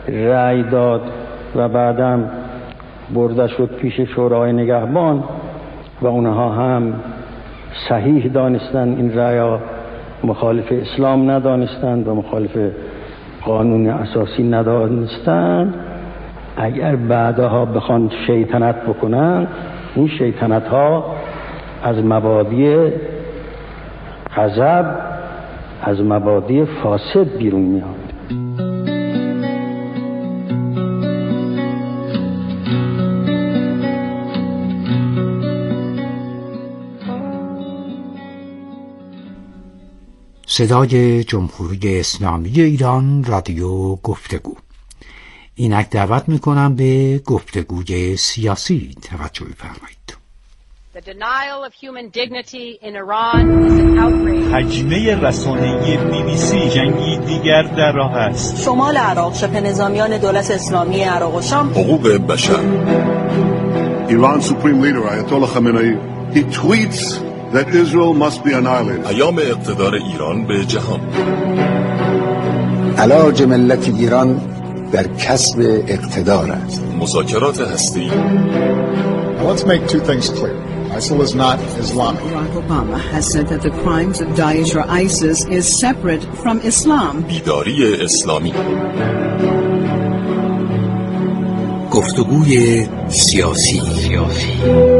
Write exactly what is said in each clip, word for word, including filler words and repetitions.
رأی داد و بعدم برده شد پیش شورای نگهبان و اونها هم صحیح دانستند، این رأی مخالف اسلام ندانستند و مخالف قانون اساسی ندانستند. اگر بعدها بخوان شیطنت بکنن، این شیطنت ها از مبادی غضب، از مبادی فاسد بیرون میاد. صدای جمهوری اسلامی ایران، رادیو گفتگو. اینک دعوت میکنم به گفتگوی سیاسی توجه بفرمایید. The denial of human dignity in Iran is an outrage. حجمه رسانه‌ای بی بی سی جنگی دیگر در راه است. شمال عراق، شبه نظامیان دولت اسلامی عراق و شام. حقوق بشر. Iran's supreme leader Ayatollah Khamenei, he tweets that Israel must be annihilated. ایام اقتدار ایران به جهان. علاج ملت ایران در کسب اقتدار است. مذاکرات هستی. Let's make two things clear. ISIL is not Islamic. Barack Obama has said that the crimes of Daesh or ISIS is separate from Islam. بیداری اسلامی. گفتگوی سیاسی. سیاسی.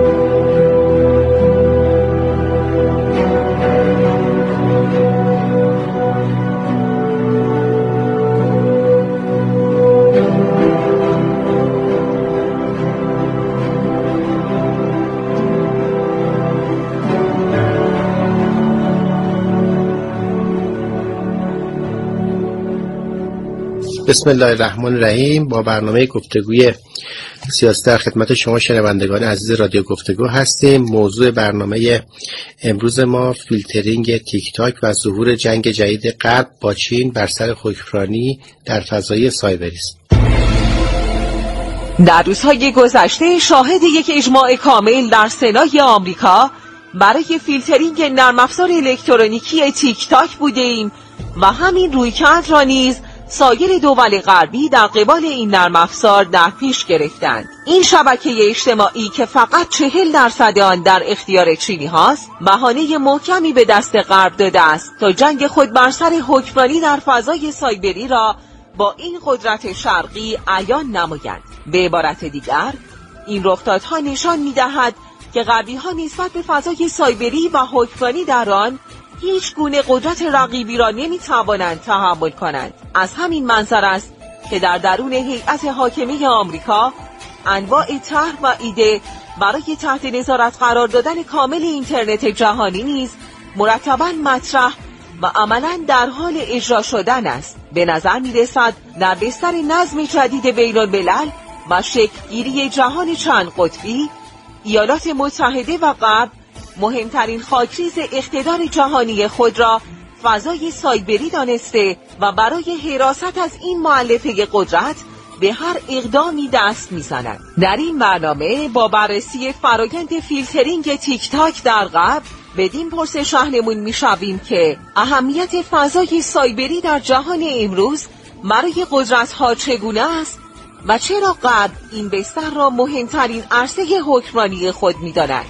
بسم الله الرحمن الرحیم. با برنامه گفتگوی سیاسی در خدمت شما شنوندگان عزیز رادیو گفتگو هستیم. موضوع برنامه امروز ما فیلترینگ تیک تاک و ظهور جنگ جدید غرب با چین بر سر حکمرانی در فضای سایبری است. در روزهای گذشته شاهد یک اجماع کامل در سنای آمریکا برای فیلترینگ نرم افزار الکترونیکی تیک تاک بودیم و همین رویکرد را نیز سایر دول غربی در قبال این نرم افزار در پیش گرفتند. این شبکه اجتماعی که فقط چهل درصد آن در اختیار چینی هاست، بهانه محکمی به دست غرب داده است تا جنگ خود بر سر حکمرانی در فضای سایبری را با این قدرت شرقی عیان نمایند. به عبارت دیگر، این رخدادها نشان می‌دهد که غربی‌ها نسبت به فضای سایبری و حکمرانی در آن هیچ گونه قدرت رقیبی را نمی‌توانند تحمل کنند. از همین منظر است که در درون هیئت حاکمه آمریکا انواع طرح و ایده برای تحت نظارت قرار دادن کامل اینترنت جهانی نیز مرتباً مطرح و عملاً در حال اجرا شدن است. به نظر می‌رسد در بستر نظم جدید بین‌الملل و شکل‌گیری جهان چند قطبی، ایالات متحده و غرب مهمترین خاکریز اقتدار جهانی خود را فضای سایبری دانسته و برای حراست از این مؤلفه قدرت به هر اقدامی دست می‌زنند. در این برنامه با بررسی فرایند فیلترینگ تیک تاک در غرب بدین پرسش راهنمون می‌شویم که اهمیت فضای سایبری در جهان امروز برای قدرت‌ها چگونه است و چرا غرب این بستر را مهمترین عرصه حکمرانی خود می‌داند.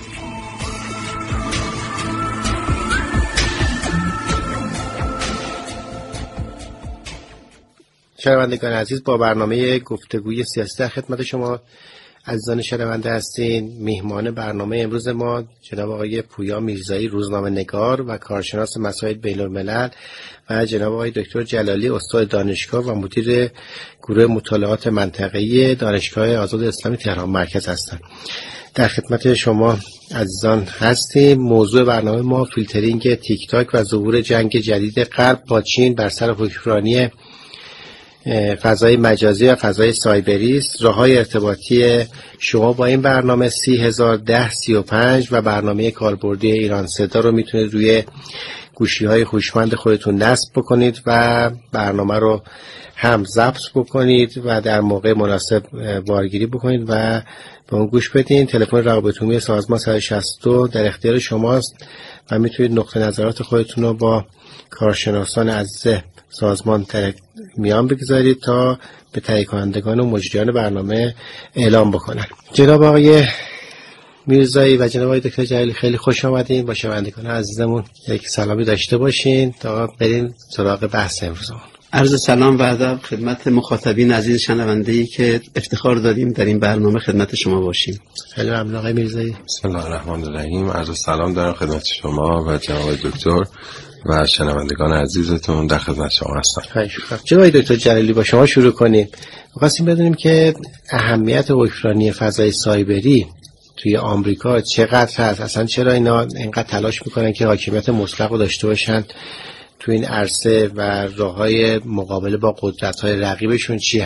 شنوندگان عزیز، با برنامه گفتگوی سیاسی در خدمت شما عزیزان شنونده هستین. میهمان برنامه امروز ما جناب آقای پویا میرزایی، روزنامه نگار و کارشناس مسائل بین الملل، و جناب آقای دکتر جلالی، استاد دانشگاه و مدیر گروه مطالعات منطقه‌ای دانشگاه آزاد اسلامی تهران مرکز هستند. در خدمت شما عزیزان هستیم. موضوع برنامه ما فیلترینگ تیک تاک و ظهور جنگ جدید غرب با چین بر سر حکمرانی فضای مجازی و فضای سایبری است. راه‌های ارتباطی شما با این برنامه سی هزار ده سی و پنج و برنامه کاربردی ایران صدا رو میتونید روی گوشی‌های هوشمند خودتون نصب بکنید و برنامه رو هم ضبط بکنید و در موقع مناسب بارگیری بکنید و به اون گوش بدین. تلفن روابط عمومی سازمان صد و شصت و دو در اختیار شماست و میتونید نقطه نظرات خودتون رو با کارشناسان عزیز سازمان ترک میان بگذارید تا به تهیه کنندگان و مجریان برنامه اعلام بکنن. جناب آقای میرزایی و جناب آقای دکتر جلیلی خیلی خوش آمدین. با شنوندگان عزیزمون یک سلامی داشته باشین تا بریم سراغ بحث امروزمون. عرض سلام و ادب خدمت مخاطبین عزیز شنونده‌ای که افتخار داریم در این برنامه خدمت شما باشیم. خیلی ممنون آقای میرزایی. بسم الله الرحمن الرحیم. عرض سلام دارم خدمت شما و جناب دکتر و شنوندگان عزیزتون در خدمت شما هستم. خیلی شکر. جناب دکتر جلیلی با شما شروع کنیم. می‌خواستیم بدونیم که اهمیت اوکراینی فضای سایبری توی آمریکا چقدر هست؟ اصلا چرا اینا اینقدر تلاش میکنن که حاکمیت مطلق رو داشته باشن تو این عرصه و راههای مقابله با قدرت‌های رقیبشون چیه؟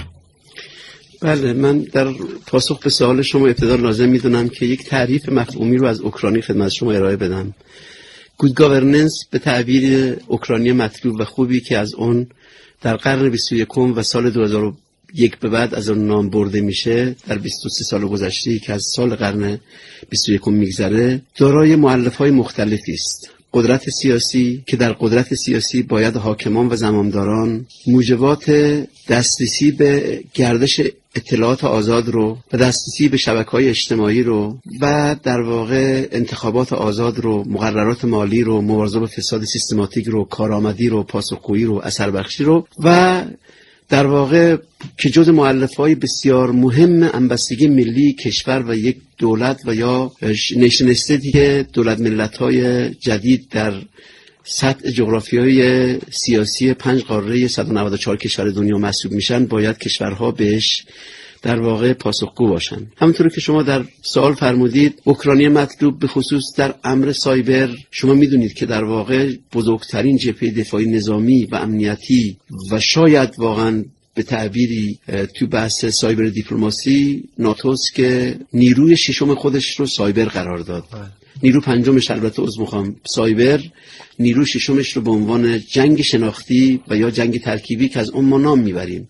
بله، من در پاسخ به سوال شما ابتدا لازم میدونم که یک تعریف مفهومی رو از اوکراینی خدمت شما ارائه بدم. گود گاورننس به تعبیر اوکراینی مطلوب و خوبی که از اون در قرن بیست و یکم و سال دو هزار و یک به بعد از اون نام برده میشه، در بیست و سه سال گذشته که از سال قرن بیست و یکم میگذره، دارای مؤلفه‌های مختلفی است. قدرت سیاسی که در قدرت سیاسی باید حاکمان و زمامداران موجبات دسترسی به گردش اطلاعات آزاد رو و دسترسی به شبکه‌های اجتماعی رو و در واقع انتخابات آزاد رو، مقررات مالی رو، مبارزه با فساد سیستماتیک رو، کارآمدی رو، پاسخگویی رو، اثر بخشی رو و در واقع که جز مؤلفه‌های بسیار مهم انبستگی ملی کشور و یک دولت و یا نیشن استیتی که دولت ملت‌های جدید در سطح جغرافیایی سیاسی پنج قاره صد و نود و چهار کشور دنیا محسوب میشن، باید کشورها بهش در واقع پاسخگو باشن. همونطور که شما در سوال فرمودید، اوکراینی مطلوب به خصوص در امر سایبر، شما میدونید که در واقع بزرگترین جبهه دفاعی نظامی و امنیتی و شاید واقعا به تعبیری تو بحث سایبر دیپلماسی ناتوست که نیروی ششم خودش رو سایبر قرار داد. نیرو پنجمش البته عذر میخوام سایبر، نیرو ششمش رو به عنوان جنگ شناختی و یا جنگ ترکیبی که از اون ما نام میبریم.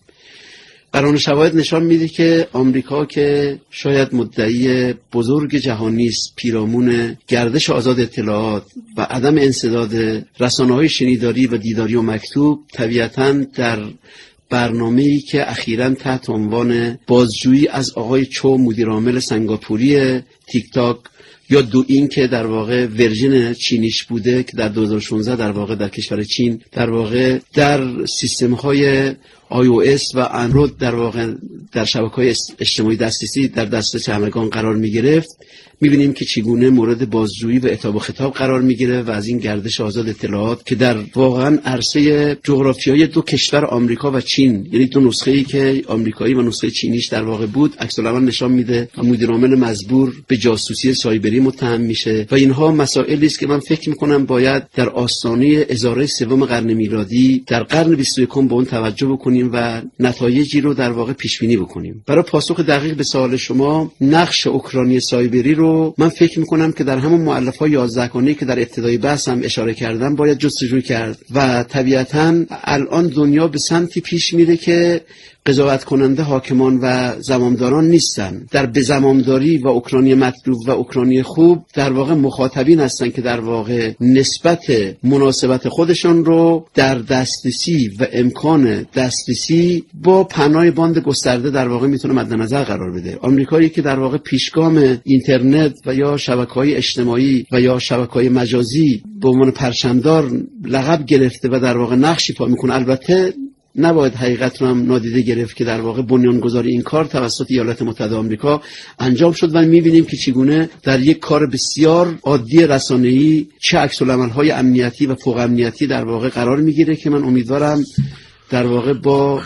قرآن شواهد نشان میده که آمریکا که شاید مدعی بزرگ جهانی است، پیرامون گردش آزاد اطلاعات و عدم انسداد رسانه‌های شنیداری و دیداری و مکتوب، طبیعتاً در برنامه‌ای که اخیراً تحت عنوان بازجویی از آقای چو مدیرعامل سنگاپوری تیک تاک یا دو این که در واقع ورژن چینیش بوده که در دو هزار و شانزده در واقع در کشور چین در واقع در سیستم‌های آی او اس و اندروید در واقع در شبکه‌های اجتماعی دسترسی در دسترس همگان قرار می‌گرفت، می‌بینیم که چگونه مورد بازجویی و عتاب و خطاب قرار می‌گیره و از این گردش آزاد اطلاعات که در واقعاً عرصه جغرافیایی دو کشور آمریکا و چین، یعنی دو نسخه‌ای که آمریکایی و نسخه چینیش در واقع بود، عکس‌العمل نشان میده و مدیرعامل مزبور به جاسوسی سایبری متهم میشه و اینها مسائلی است که من فکر می‌کنم باید در آستانه ازاره سوم قرن میلادی در قرن بیست و یکم به اون توجه بکنیم و نتایجی رو در واقع پیش بینی بکنیم. برای پاسخ دقیق به سوال شما، نقش اوکراینی سایبری رو من فکر می‌کنم که در همون مؤلفه‌های یازده گانه‌ای که در ابتدای بحث هم اشاره کردم باید جستجو کرد و طبیعتاً الان دنیا به سمتی پیش میره که قضاوت کننده حاکمان و زمامداران نیستن. در بزمامداری و اوکراینی مطلوب و اوکراینی خوب در واقع مخاطبین هستن که در واقع نسبت مناسبت خودشون رو در دسترسی و امکان دسترسی با پناه باند گسترده در واقع میتونه مد نظر قرار بده. آمریکایی که در واقع پیشگام اینترنت و یا شبکه‌های اجتماعی و یا شبکه‌های مجازی به عنوان پرچمدار لقب گرفته و در واقع نقشی پا میکنه، البته نباید حقیقت رو هم نادیده گرفت که در واقع بنیانگذاری این کار توسط ایالات متحده آمریکا انجام شد و می‌بینیم که چگونه در یک کار بسیار عادی رسانه‌ای چه عکس‌العمل‌های امنیتی و فوق امنیتی در واقع قرار می‌گیره که من امیدوارم در واقع با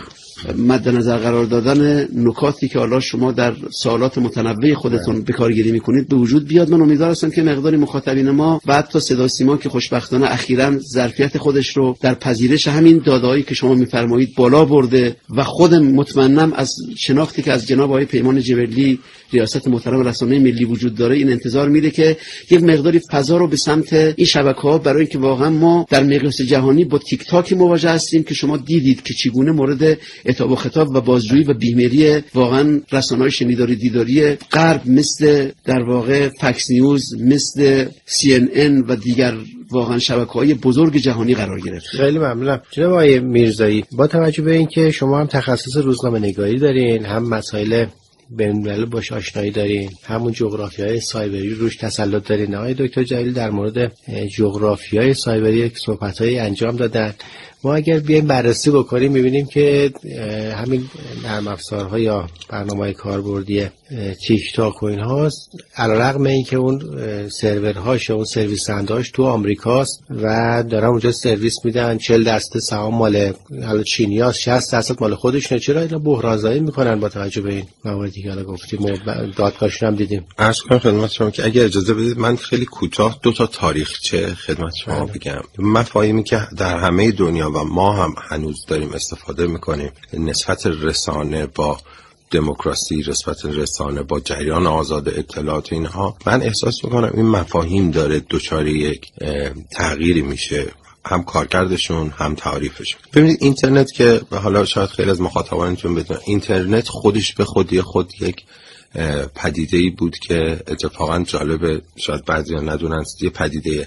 مد نظر قرار دادن نکاتی که حالا شما در سوالات متنوع خودتون به کارگیری میکنید به وجود بیاد. من امیدوار هستم که مقداری مخاطبین ما و حتی صدا سیما که خوشبختانه اخیراً ظرفیت خودش رو در پذیرش همین داده‌هایی که شما میفرمایید بالا برده و خودم مطمئنم از شناختی که از جناب آقای پیمان جبلی ریاست محترم رسانه ملی وجود داره، این انتظار میره که یک مقداری فضا رو به سمت این شبکه‌ها، برای اینکه واقعا ما در مقیاس جهانی با تیک تاک مواجه هستیم که شما دیدید که چگونه مورد عتاب و خطاب و بازجویی و بیمری واقعا رسانه‌های شنیداری دیداری غرب مثل در واقع فکس نیوز، مثل سی ان ان و دیگر واقعا شبکه‌های بزرگ جهانی قرار گرفت. خیلی ممنونم جناب آقای میرزایی. با توجه به اینکه شما هم تخصص روزنامه‌نگاری دارین، هم مسائل بین‌الملل باش آشنایی دارین، همون جغرافیای سایبری روش تسلط دارین. آقای دکتر جلیل در مورد جغرافیای سایبری صحبت‌های انجام دادن. ما اگر بیایم بررسی بکنیم می‌بینیم که همین نرم افزارها یا برنامه‌های کاربردی تیک تاک و اینها علیرغم اینکه اون سرورهاش یا اون سرویس دهنده‌هاش تو آمریکاست و دارن اونجا سرویس میدن، چهل درصد سهام مال حالا چینیاست، شصت درصد مال خودشونه، چرا اینا بحران‌زایی میکنن با توجه به این مواردی که حالا گفتیم و دادگاهشون هم دیدیم؟ عرض کنم خدمت شما که اگر اجازه بدید من خیلی کوتاه دو تا تاریخچه خدمت شما بگم. مفاهیمی که در همه دنیا و ما هم هنوز داریم استفاده میکنیم، نسبت رسانه با دموکراسی، نسبت رسانه با جریان آزاد اطلاعات، اینها من احساس میکنم این مفاهیم داره دچار یک تغییری میشه، هم کارکردشون هم تعریفشون. ببینید اینترنت که حالا شاید خیلی از مخاطبانتون بدونن، اینترنت خودش به خودی خود یک پدیده‌ای بود که اتفاقا جالب، شاید بعضیا ندونن، یه پدیده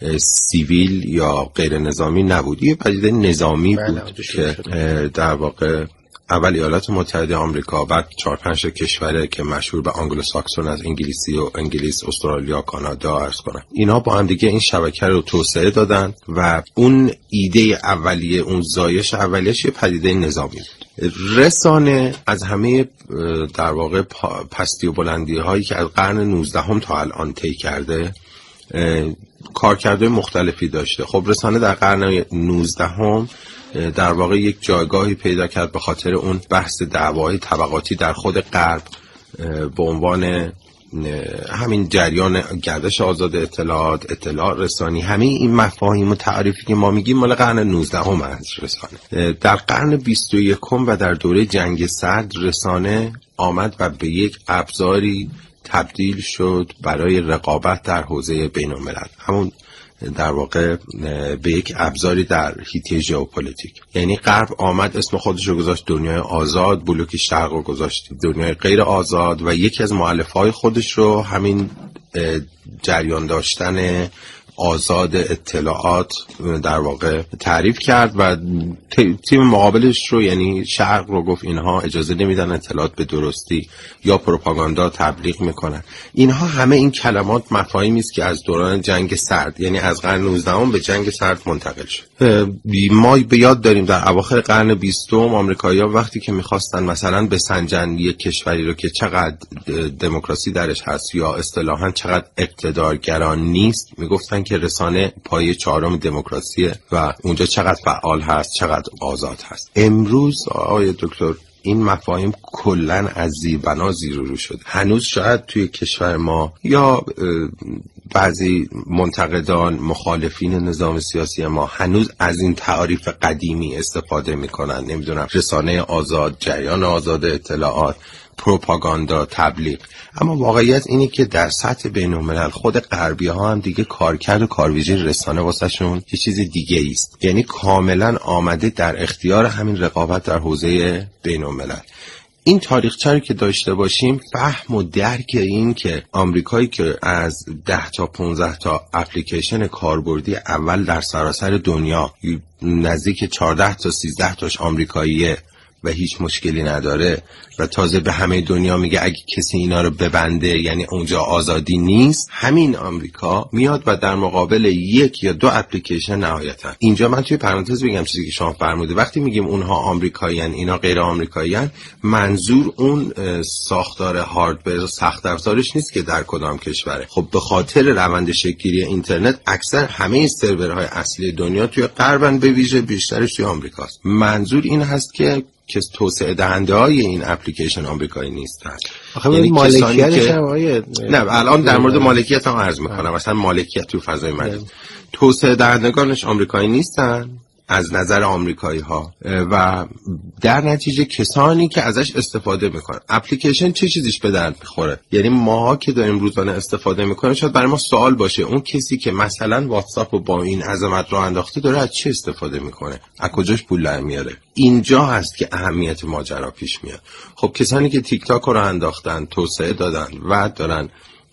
سیویل یا غیر نظامی نبود، یه پدیده نظامی بود که در واقع اول ایالات متحده آمریکا، بعد چهار پنج کشوره که مشهور به آنگلو ساکسون از انگلیسی و انگلیس، استرالیا، کانادا عرض کنم، اینا با هم دیگه این شبکه رو توسعه دادن و اون ایده اولیه، اون زایش اولیه‌اش یه پدیده نظامی بود. رسانه از همه در واقع پستی و بلندی هایی که از قرن نوزدهم تا الان طی کرده کارکردهای مختلفی داشته. خب رسانه در قرن نوزدهم در واقع یک جایگاهی پیدا کرد به خاطر اون بحث دعواهای طبقاتی در خود غرب به عنوان همین جریان گردش آزاد اطلاعات، اطلاع رسانی، همه این مفاهیم و تعریفی که ما میگیم مال قرن نوزدهم از رسانه. در قرن بیست و یکم و در دوره جنگ سرد رسانه آمد و به یک ابزاری تبدیل شد برای رقابت در حوزه بین‌الملل، همون در واقع به یک ابزاری در حیطه ژئوپلیتیک. یعنی غرب آمد اسم خودش رو گذاشت دنیای آزاد، بلوک شرق رو گذاشت دنیای غیر آزاد و یکی از مؤلفه‌های خودش رو همین جریان داشتن آزاد اطلاعات در واقع تعریف کرد و تیم مقابلش رو یعنی شرق رو گفت اینها اجازه نمیدن اطلاعات به درستی یا پروپاگاندا تبلیغ میکنن. اینها همه این کلمات مفاهیمی است که از دوران جنگ سرد یعنی از قرن نوزدهم به جنگ سرد منتقل شد. ما به یاد داریم در اواخر قرن بیستم آمریکایی‌ها وقتی که میخواستن مثلا بسنجن یک کشوری رو که چقدر دموکراسی درش هست یا اصطلاحاً چقدر اقتدارگران نیست، میگفتن که رسانه پایه چهارم دموکراسیه و اونجا چقدر فعال هست، چقدر آزاد هست. امروز آقای دکتر این مفاهیم کلن از زیر بنا زیر رو شد. هنوز شاید توی کشور ما یا بعضی منتقدان مخالفین نظام سیاسی ما هنوز از این تعریف قدیمی استفاده میکنن، نمیدونم رسانه آزاد، جریان آزاد اطلاعات، پروپاگاندا، تبلیغ. اما واقعیت اینه که در سطح بین‌الملل خود غربی ها هم دیگه کارکرد و کارویژه رسانه واسه شون یه چیز دیگه است، یعنی کاملا آمده در اختیار همین رقابت در حوزه بین‌الملل. این تاریخچه‌ای که داشته باشیم، فهم و درک این که آمریکایی که از ده تا پانزده تا اپلیکیشن کاربردی اول در سراسر دنیا نزدیک چهارده تا سیزده تاش آمریکاییه و هیچ مشکلی نداره و تازه به همه دنیا میگه اگه کسی اینا رو ببنده یعنی اونجا آزادی نیست، همین آمریکا میاد و در مقابل یک یا دو اپلیکیشن نهایتا. اینجا من توی پرانتز بگم چیزی که شما فرموده، وقتی میگیم اونها آمریکاییان اینا غیر آمریکاییان، منظور اون ساختار هاردور سخت افزارش نیست که در کدام کشوره. خب به خاطر روند شکل‌گیری اینترنت اکثر همه سرورهای اصلی دنیا توی غربن، به ویژه بیشترش توی آمریکاست. منظور این هست که که توسعه دهنده های این اپلیکیشن آمریکایی نیستن. یعنی مالکیتش هم آیه نه الان در مورد مالکیت هم عرض میکنم، مثلا مالکیت تو فضای مجازی، توسعه دهندگانش آمریکایی نیستن از نظر آمریکایی ها و در نتیجه کسانی که ازش استفاده میکنن. اپلیکیشن چه چیزیش به درد میخوره؟ یعنی ماها که داریم روزانه استفاده میکنیم شاید برای ما سوال باشه اون کسی که مثلا واتساپ رو با این عظمت راه انداخته داره از چه استفاده میکنه، از کجاش پول در میاره؟ اینجا هست که اهمیت ماجرا پیش میاد. خب کسانی که تیک تاک رو انداختن، توسعه دادن و دارن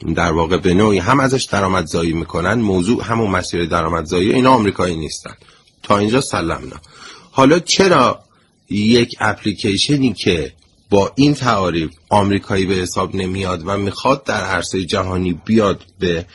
در واقع به نوعی هم ازش درآمدزایی میکنن، موضوع همون مسیر درآمدزایی، اینا آمریکایی نیستن. تا اینجا سلمنا. حالا چرا یک اپلیکیشنی که با این تعاریف آمریکایی به حساب نمیاد و میخواد در عرصه جهانی بیاد به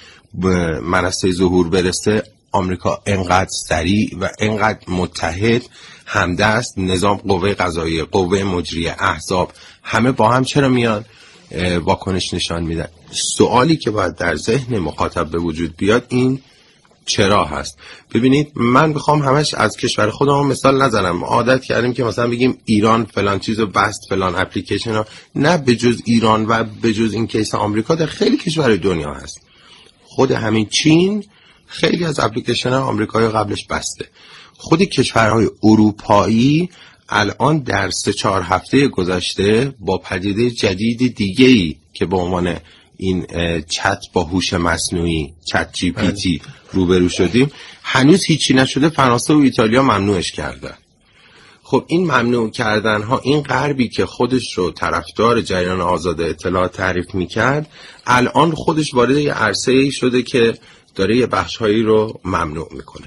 منصه ظهور برسه، آمریکا انقدر سریع و انقدر متحد، همدست، نظام قوه قضاییه، قوه مجریه، احزاب، همه با هم چرا میان واکنش نشان میدن؟ سوالی که باید در ذهن مخاطب به وجود بیاد این چرا هست. ببینید من میخوام همش از کشور خودم مثال نزنم. عادت کردیم که مثلا بگیم ایران فلان چیزو بست، فلان اپلیکیشن ها. نه، به جز ایران و به جز این کیس آمریکا در خیلی کشور دنیا هست. خود همین چین خیلی از اپلیکیشن ها آمریکایی قبلش بسته. خود کشورهای اروپایی الان در سه چهار هفته گذشته با پدیده جدید دیگه‌ای که به عنوان این چت با هوش مصنوعی، چت جی پی تی روبرو شدیم. هنوز هیچی نشده، فرانسه و ایتالیا ممنوعش کردن. خب این ممنوع کردن ها، این غربی که خودش رو طرفدار جریان آزاد اطلاعات تعریف میکرد، الان خودش وارد یه عرصه‌ای شده که داره یه بخش‌هایی رو ممنوع میکنه.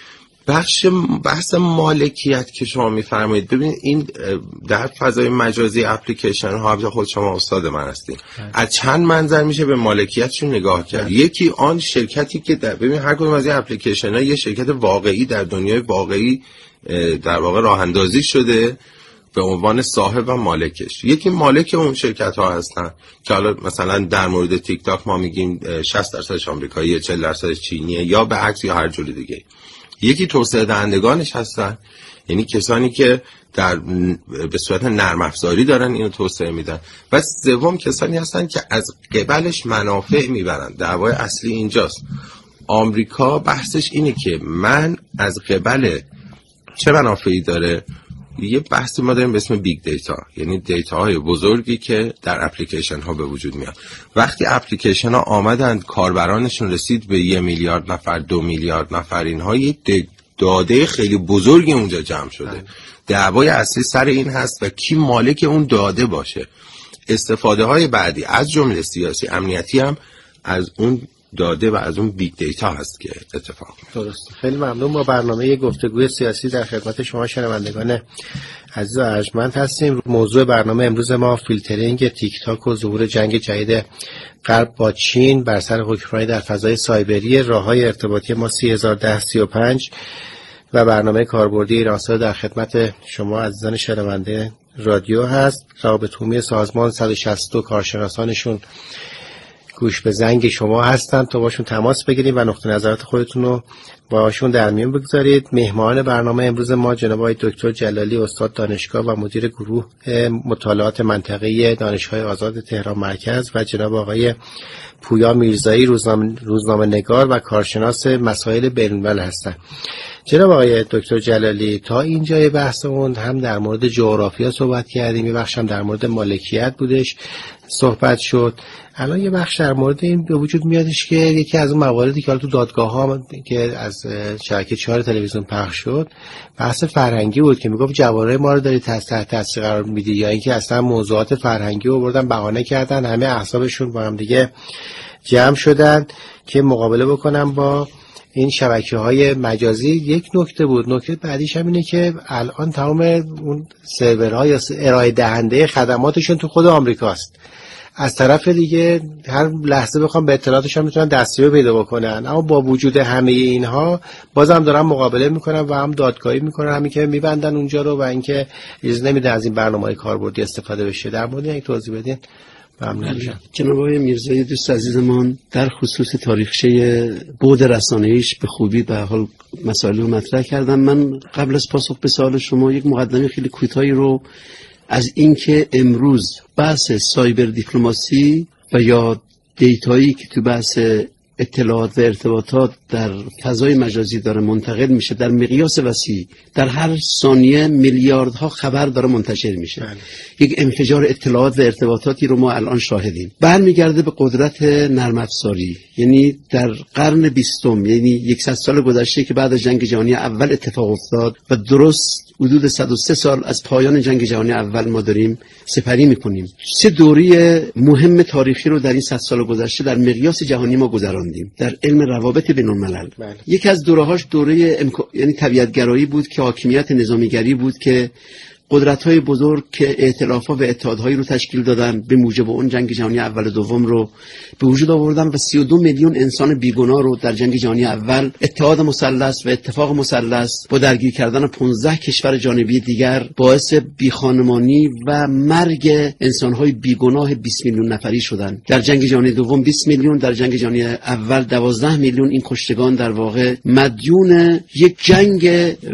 بخش بحث مالکیت که شما میفرمایید، ببینید این در فضای مجازی اپلیکیشن ها، همونطور خود شما استاد من هستین، از چند منظر میشه به مالکیتشون نگاه کرد. یکی آن شرکتی که در ببین هر کدوم از این اپلیکیشن ها یه شرکت واقعی در دنیای واقعی در واقع راه اندازی شده به عنوان صاحب و مالکش. یکی مالک اون شرکت ها هستن که حالا مثلا در مورد تیک تاک ما میگیم شصت درصدش آمریکاییه، چهل درصدش چینیه، یا به عکس یا هر جور دیگه. یکی توسعه دهندگانش هستن، یعنی کسانی که در به صورت نرم افزاری دارن اینو توسعه میدن. و سوم کسانی هستن که از قبلش منافع میبرن. دعوای اصلی اینجاست. آمریکا بحثش اینه که من از قبل چه منافعی داره؟ یه بحثی ما داریم به اسم بیگ دیتا، یعنی دیتاهای بزرگی که در اپلیکیشن ها به وجود میاد. وقتی اپلیکیشن ها آمدن کاربرانشون رسید به یه میلیارد نفر، دو میلیارد نفر، اینها یک داده خیلی بزرگی اونجا جمع شده. دعوای اصلی سر این هست و کی مالک اون داده باشه. استفاده های بعدی از جمله سیاسی امنیتی هم از اون داده و از اون بیگ دیتا هست که اتفاق میفته. درست. خیلی ممنون. با برنامه گفتگوی سیاسی در خدمت شما شنوندگان عزیز و ارجمند هستیم. موضوع برنامه امروز ما فیلترینگ تیک تاک و ظهور جنگ جدید غرب با چین بر سر حکمرانی در فضای سایبری. راههای ارتباطی ما سه هزار و ده سی و پنج و برنامه کاربردی ایرانسا در خدمت شما عزیزان شنونده رادیو هست. روابط عمومی سازمان صد و شصت و دو کارشناسانشون گوش به زنگ شما هستن تا باشون تماس بگیرید و نقطه نظرات خودتون رو باشون در میون بگذارید. مهمان برنامه امروز ما جناب آقای دکتر جلالی، استاد دانشگاه و مدیر گروه مطالعات منطقه‌ای دانشگاه آزاد تهران مرکز، و جناب آقای پویا میرزایی، روزنامه روزنامه نگار و کارشناس مسائل بین‌الملل هستند. جناب آقای دکتر جلالی، تا اینجای بحثمون هم در مورد جغرافیا صحبت کردیم، یه بخش هم در مورد مالکیت بودش صحبت شد. الان یه بخش در مورد این به وجود میادش که یکی از اون مواردی که حالا تو دادگاه ها که از شبکه چهار تلویزیون پخش شد بحث فرهنگی بود که میگفت جواره ما رو داری تحت تاثیر قرار میدی، یا اینکه اصلا موضوعات فرهنگی رو بردن بهانه کردن، همه اعصابشون با هم دیگه جمع شدن که مقابله بکنن با این شبکه‌های مجازی. یک نکته بود. نکته بعدیش هم اینه که الان تمام اون سرورها یا ارائه دهنده خدماتشون تو خود آمریکاست. از طرف دیگه هر لحظه بخوام به اطلاعاتشون میتونن دستیابی پیدا بکنن، اما با وجود همه اینها بازم دارن مقابله میکنن و هم دادگاهی میکنن، همین که میبندن اونجا رو و اینکه اجازه نمیده از این برنامه‌های کاربردی استفاده بشه. در مورد یک توضیح بدین ممنون میشم. جناب آقای میرزایی دوست عزیزمان در خصوص تاریخچه بعد رسانه‌ایش به خوبی به حال مسائل رو مطرح کردم. من قبل از پاسخ به سوال شما یک مقدمه خیلی کوتاهی رو از اینکه امروز بحث سایبر دیپلماسی و یا دیتایی که تو بحث اطلاعات و ارتباطات در فضای مجازی داره منتقل میشه در مقیاس وسیع، در هر ثانیه میلیاردها خبر داره منتشر میشه. بله. یک انفجار اطلاعات و ارتباطاتی رو ما الان شاهدیم. برمیگرده به قدرت نرم افزاری، یعنی در قرن بیستم، یعنی صد سال گذشته که بعد از جنگ جهانی اول اتفاق افتاد و درست حدود صد و سه سال از پایان جنگ جهانی اول ما داریم سپری میکنیم. سه دوره مهم تاریخی رو در این صد سال گذشته در مقیاس جهانی ما گذراندیم در علم روابط بین الملل. بله. یکی از دوره‌هاش دوره امکا... یعنی طبیعت‌گرایی بود که حاکمیت نظامیگری بود که قدرت‌های بزرگ که ائتلاف‌ها و اتحادهایی رو تشکیل دادن به موجب اون جنگ جهانی اول و دوم رو به وجود آوردن و سی و دو میلیون انسان بیگناه رو در جنگ جهانی اول اتحاد مثلث و اتفاق مثلث با درگیر کردن پانزده کشور جانبی دیگر باعث بیخانمانی و مرگ انسان‌های بیگناه بیست میلیون نفری شدن. در جنگ جهانی دوم بیست میلیون، در جنگ جهانی اول دوازده میلیون. این کشتگان در واقع مدیون یک جنگ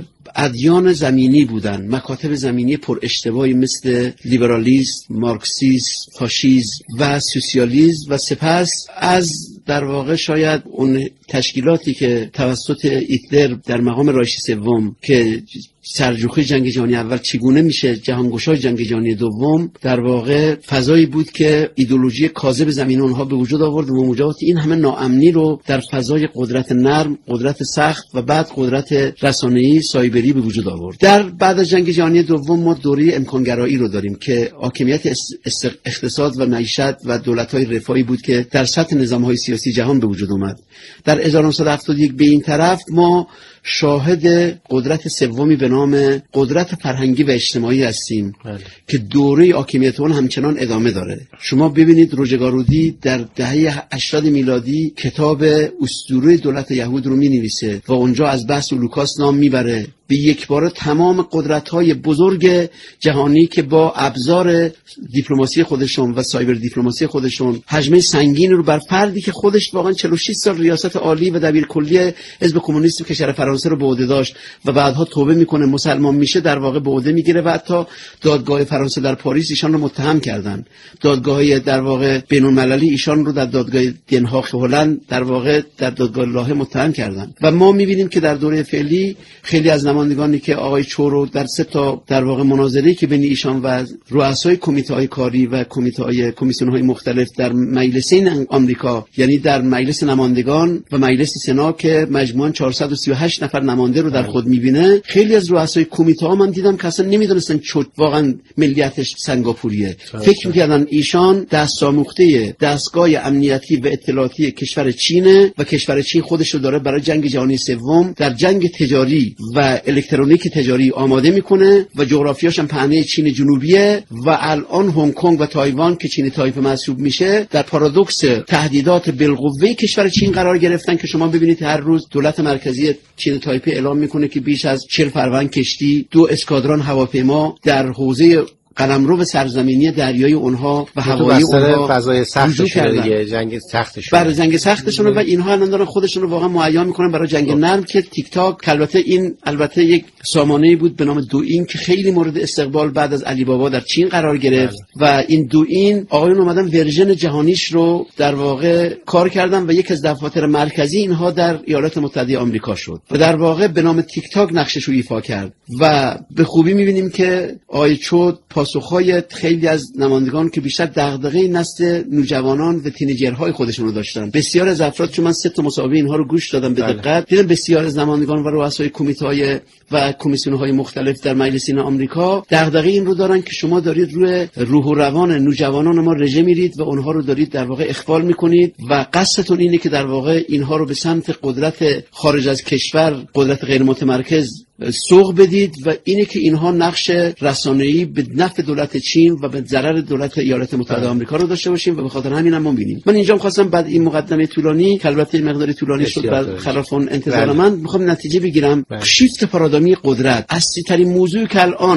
ادیان زمینی بودن، مکاتب زمینی پر اشتباهی مثل لیبرالیسم، مارکسیسم، فاشیسم و سوسیالیسم و سپس از در واقع شاید اون تشکیلاتی که توسط هیتلر در مقام رایش سوم که سرجوخه جنگ جهانی اول چگونه میشه جهانگشای جنگ جهانی دوم، در واقع فضایی بود که ایدئولوژی کاذب زمین اونها به وجود آورد و موجبات این همه ناامنی رو در فضای قدرت نرم، قدرت سخت و بعد قدرت رسانه‌ای سایبری به وجود آورد. در بعد از جنگ جهانی دوم ما دوره امکانگرایی رو داریم که حاکمیت اقتصاد و معیشت و دولت‌های رفاهی بود که در سطح نظام‌های سیاسی جهان به وجود اومد. در هزار و نهصد و هفتاد و یک به این طرف ما شاهد قدرت سومی به نام قدرت فرهنگی و اجتماعی هستیم. بله. که دوره حاکمیت اون همچنان ادامه داره. شما ببینید روژگارودی در دهه هشتاد میلادی کتاب اسطوره دولت یهود رو می‌نویسه و اونجا از بحث هولوکاست نام میبره. به یک بار تمام قدرت‌های بزرگ جهانی که با ابزار دیپلماسی خودشون و سایبر دیپلماسی خودشون حجمه سنگین رو بر فردی که خودش واقعا چهل و شش سال ریاست عالی و دبیرکلی حزب کمونیست کشور فرانسه رو به عهده داشت و بعدها توبه میکنه مسلمان میشه، در واقع به عهده میگیره و حتی دادگاه فرانسه در پاریس ایشان رو متهم کردن. دادگاه در واقع بین‌المللی ایشان رو در دادگاه دنهاگ هلند در واقع در دادگاه لاهه متهم کردن. و ما میبینیم که در دوره فعلی خیلی از نمایندگانی که آقای چو رو در سه تا در واقع مناظری که بین ایشان و رؤسای کمیته‌های کاری و کمیته‌های کمیسیون‌های مختلف در مجلسین آمریکا، یعنی در مجلس نمایندگان و مجلس سنا که مجموعاً چهارصد و سی و هشت نفر نماینده رو در خود می‌بینه، خیلی از رؤسای کمیته‌ها من دیدم که اصلا نمی‌دونستن چه واقعاً ملیتش سنگاپوریه. فکر می‌کردن ایشان دست آموخته دستگاه امنیتی و اطلاعاتی کشور چینه و کشور چین خودش رو داره برای جنگ جهانی سوم در جنگ تجاری و الکترونیک تجاری آماده میکنه و جغرافیاش هم پهنه چین جنوبیه و الان هنگ کنگ و تایوان که چین تایپه محسوب میشه در پارادوکس تهدیدات بالقوه کشور چین قرار گرفتن که شما ببینید هر روز دولت مرکزی چین تایپه اعلام میکنه که بیش از چهل فروند کشتی، دو اسکادران هواپیما در حوزه قلمرو به سرزمینی دریای اونها و هوایی اونها فضای سختشون دیگه، جنگ سختشون برای جنگ سختشون و اینها الان دارن خودشون رو واقعا مهیا میکنن برای جنگ نرم که تیک تاک. البته این البته یک سامانه‌ای بود به نام دوئین که خیلی مورد استقبال بعد از علی بابا در چین قرار گرفت و این دوئین آقایون اومدن ورژن جهانیش رو در واقع کار کردن و یک از دفاتر مرکزی اینها در ایالات متحده آمریکا شد و در واقع به نام تیک تاک نقشش رو ایفا کرد و به خوبی می‌بینیم که آقای چو پاسخهای خیلی از نمایندگان که بیشتر دغدغه نسل نوجوانان و تینیجرهای خودشون رو داشتن. بسیار از افراد چون من سه تا مصاحبه اینها رو گوش دادم به دقت، دیدم بسیار از نمایندگان و رؤسای کمیته‌های و کمیسیون‌های مختلف در مجلسین آمریکا دغدغه این رو دارن که شما دارید روی روح و روان نوجوانان ما رژه میرید و اونها رو دارید در واقع اخفال میکنید و قصدتون اینه که در واقع اینها رو به سمت قدرت خارج از کشور، قدرت غیر متمرکز سوق بدید و اینه که اینها نقش رسانه‌ای به نفع دولت چین و به ضرر دولت ایالات متحده آمریکا رو داشته باشیم و به خاطر همین هم ما می‌بینیم. من اینجا خواستم بعد این مقدمه طولانی که البته مقداری طولانی شد بعد خلاف اون انتظار من می‌خوام نتیجه بگیرم. شیفت پارادایمی قدرت اصلی ترین موضوعی که الان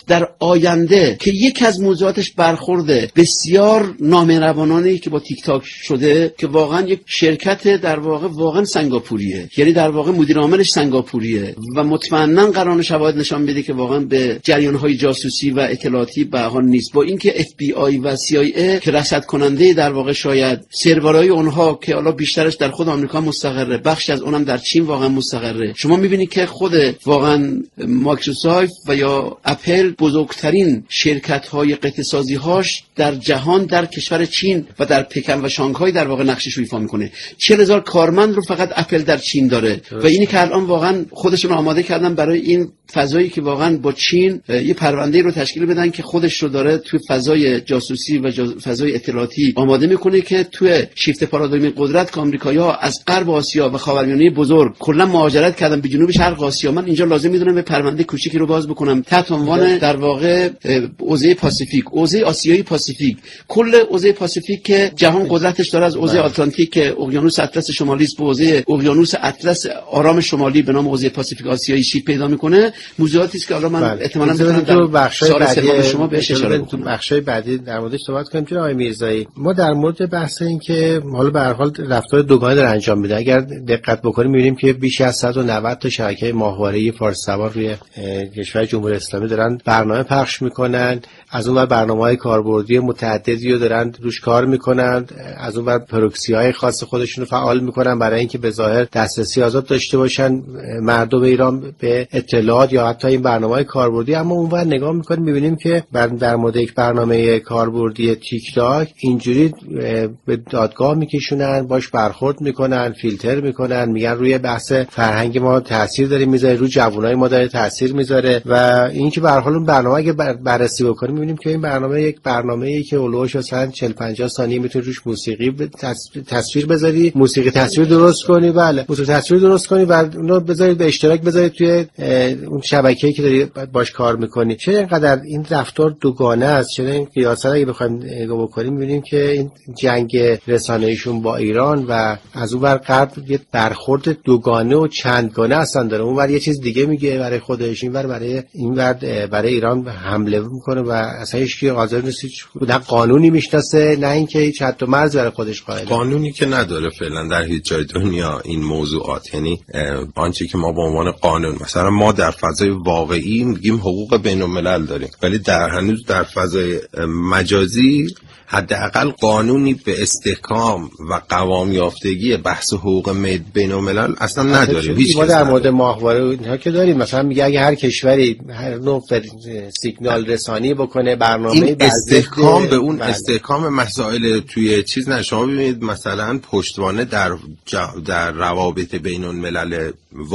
در آینده که یکی از موضوعاتش برخورده بسیار نامهربانانه که با تیک تاک شده که واقعا یک شرکت در واقع واقعا سنگاپوریه، یعنی در واقع مدیر عاملش سنگاپوریه و مطمئنا قرار شواهد نشان بده که واقعا به جریان‌های جاسوسی و اطلاعاتی بهانه نیست. با اینکه اف بی آی و سی آی ای که رصد کننده در واقع شاید سرورهای اونها که حالا بیشترش در خود آمریکا مستقره، بخش از اونم در چین واقعا مستقره. شما می‌بینید که خود واقعا مایکروسافت و یا اپل بزرگترین شرکت‌های قطعه‌سازی هاش در جهان در کشور چین و در پکن و شانگهای در واقع نقشش رو ایفا میکنه. چهل هزار کارمند رو فقط اپل در چین داره و اینی که الان واقعا خودشون آماده کردن برای این فضایی که واقعا با چین یه پرونده رو تشکیل بدن که خودش رو داره توی فضای جاسوسی و جا... فضای اطلاعاتی آماده میکنه که توی شیفت پارادایم قدرت که آمریکایی‌ها از غرب آسیا و خاورمیانه بزرگ کلا مهاجرت کردن به جنوب شرق آسیا. من اینجا لازم میدونم به پرونده کوچیکی رو باز بکنم تحت عنوان در واقع حوزه پاسیفیک، حوزه آسیایی پاسیفیک، کل حوزه پاسیفیک که جهان قدرتش داره از حوزه آتلانتیک که اقیانوس اطلس شمالی است به حوزه اقیانوس اطلس آرام شمالی به نام حوزه پاسیفیک آسیایی شیب پیدا میکنه. موضوعاتی است که الان من احتمالاً تو بخشای بعدی شما بهش اشاره تو بخشای بعدی در موردش صحبت کنیم. جناب آقای میرزایی، ما در مورد بحث این که حالا به هر حال رفتار دوگانه داره انجام میده، اگر دقت بکنیم میبینیم که بیش از صد و نود تا شبکه ماهواره‌ای فارسی زبان روی کشور جمهوری اسلامی دارن برنامه پخش میکنن، از اون ور برنامه‌های کاربردی متعددی رو دارن روش کار میکنن، از اون ور پروکسی‌های خاص خودشون رو فعال میکنن برای اینکه به ظاهر دسترسی آزاد داشته باشن مردم ایران به اطلاعات یا حتی این برنامه‌های کاربردی. اما اون ور نگاه میکنیم میبینیم که در مورد یک برنامه کاربردی تیک تاک اینجوری به دادگاه میکشونن، باش برخورد میکنن، فیلتر میکنن، میگن روی بحث فرهنگ ما تاثیر داره میذاره، روی جوانای ما داره تاثیر میذاره. و این که به هر حال اون برنامه اگه بررسی بکنیم میبینیم که این برنامه یک برنامه‌ای که اولوش مثلا چهل پنجاه ثانیه میتونی روش موسیقی تصویر بذاری، موسیقی تصویر درست کنی، بله موسیقی تصویر درست کنی و اونو بذارید به اشتراک بذارید توی اون شبکه‌ای که داری باش کار میکنی. چرا اینقدر این رفتار دوگانه است؟ چرا این قیاس اگه بخوایم نگاه بکنیم می‌بینیم که این جنگ رسانه‌ایشون با ایران و از اون ور غرب یه برخورد دوگانه و چندگانه هستن داره. اون ور یه چیز دیگه میگه برای خودش، این ور برای این ور برای ایران حمله میکنه و اصلا هیچ کی حاضر نیست نه قانونی میشناسه نه اینکه هیچ حد و مرز برای خودش قائله. قانونی که نداره فعلا در هیچ جای دنیا این موضوعات، یعنی آنچه که ما به عنوان قانون مثلا ما در فضای واقعی میگیم حقوق بین‌الملل داریم، ولی در هنوز در فضای مجازی حداقل قانونی به استحکام و قوام یافتگی بحث حقوق بین‌الملل اصلا نداریم. هیچ ما در مورد ماهواره اینها که داریم، مثلا میگه اگه هر کشوری هر نوع سیگنال رسانی بکنه برنامه این استحکام به اون استحکام مسائل توی چیز نه. شما ببینید مثلا پشتوانه در در روابط بین‌الملل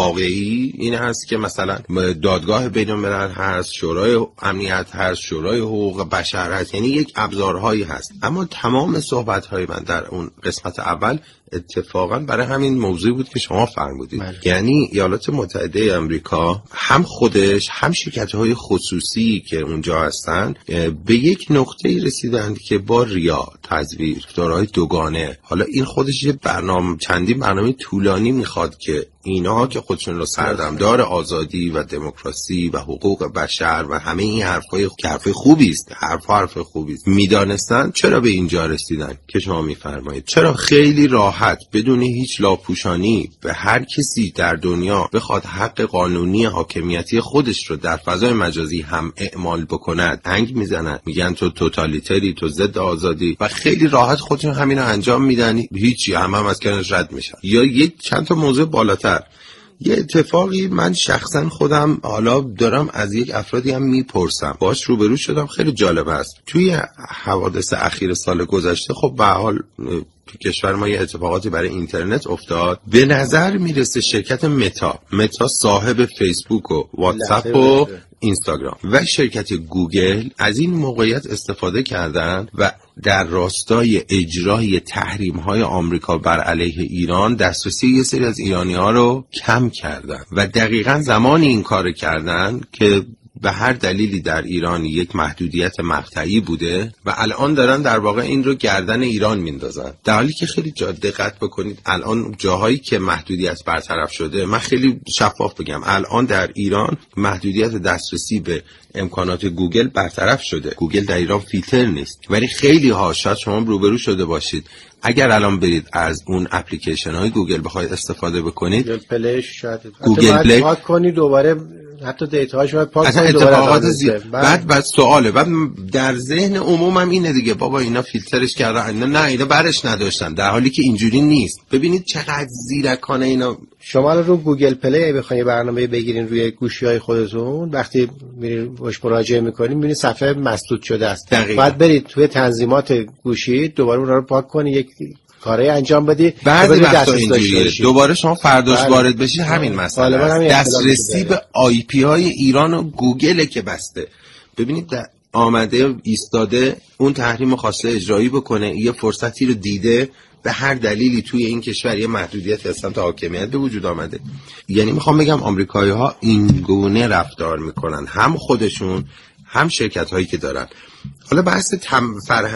واقعی این هست که مثلا دادگاه بین‌الملل هست، شورای امنیت هست، شورای حقوق بشر هست، یعنی یک ابزارهایی هست. اما تمام صحبت‌های من در اون قسمت اول اتفاقا برای همین موضوع بود که شما فرمودید. یعنی ایالات متحده آمریکا هم خودش هم شرکت‌های خصوصی که اونجا هستن به یک نقطه‌ای رسیدند که با ریا، تزویر، دارای دوگانه، حالا این خودش یه برنامه چندین برنامه طولانی میخواد که اینا که خودشون رو سردمدار آزادی و دموکراسی و حقوق بشر و همه این حرفای که حرف خوبی است، حرف حرف خوبی است میدانستن، چرا به اینجا رسیدن که شما میفرمایید؟ چرا خیلی راحت بدون هیچ لاپوشانی به هر کسی در دنیا بخواد حق قانونی حاکمیتی خودش رو در فضای مجازی هم اعمال بکند انگ میزنن، میگن تو توتالیتری، تو ضد آزادی و خیلی راحت خودشون همین رو انجام میدن، هیچی، هم هم از کنارش رد میشن. یا یک چند تا موضوع بالاتر یه اتفاقی من شخصا خودم حالا دارم از یک افرادی هم میپرسم باش روبرو شدم، خیلی جالب است. توی حوادث اخیر سال گذشته خب به حال تو کشور ما یه اتفاقاتی برای اینترنت افتاد. به نظر میرسه شرکت متا متا صاحب فیسبوک و واتساپ و اینستاگرام و شرکت گوگل از این موقعیت استفاده کردن و در راستای اجرای تحریم‌های آمریکا بر علیه ایران دسترسی یه سری از ایرانی‌ها رو کم کردن و دقیقاً زمانی این کار کردن که به هر دلیلی در ایران یک محدودیت مقطعی بوده و الان دارن در واقع این رو گردن ایران میندازن، در حالی که خیلی جا دقت بکنید الان جاهایی که محدودیت برطرف شده، من خیلی شفاف بگم الان در ایران محدودیت دسترسی به امکانات گوگل برطرف شده. گوگل در ایران فیلتر نیست، ولی خیلی ها شاید شما روبرو شده باشید اگر الان برید از اون اپلیکیشن های گوگل بخواید استفاده بکنید، گوگل پلی شاید گوگل پلی پاک کنید دوباره، حتی دیتا هاش باید پاک کنید دوباره. اتفاقات زیاد. بعد بعد سواله بعد در ذهن عمومم اینه دیگه، بابا اینا فیلترش کردن، نه اینا برش نداشتن، در حالی که اینجوری نیست. ببینید چقدر زیرکانه اینا. شما رو گوگل پلی بخواید برنامه بگیرین روی گوشی‌های خودتون، وقتی میرین باش مراجعه می‌کنین می‌بینید صفحه مسدود شده است. بعد برید توی تنظیمات گوشی دوباره اونها رو پاک کنید، یک کاری انجام بدی. بعضی وقتا اینجوریه دوباره شما فرداش وارد بشید همین مسئله است. دسترسی به آی پی های ایران و گوگل که بسته. ببینید آمده ایستاده اون تحریم خواسته اجرایی بکنه، یه فرصتی رو دیده، به هر دلیلی توی این کشور یه محدودیت اصلا تا حاکمیت به وجود آمده. یعنی میخوام بگم آمریکایی‌ها این گونه رفتار میکنن، هم خودشون هم شرکت هایی که دارن. حالا بحث فرهنگ